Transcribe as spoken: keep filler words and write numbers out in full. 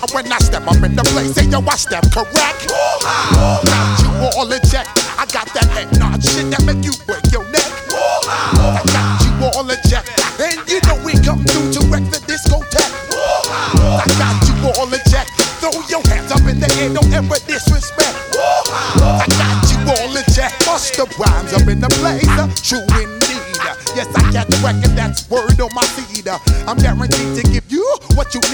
when I step up in the place, say yo, I step correct. Got you all in check. I got that head nod shit that make you break your neck. I got you all in check. And you know we come through to wreck the discotheque. I got you all in check. Throw your hands up in the air, don't ever disrespect. I got you all in check. Bust the rhymes up in the place, uh, true indeed. Yes, I got the record, that's word on my feed. I'm guaranteed to give you what you need.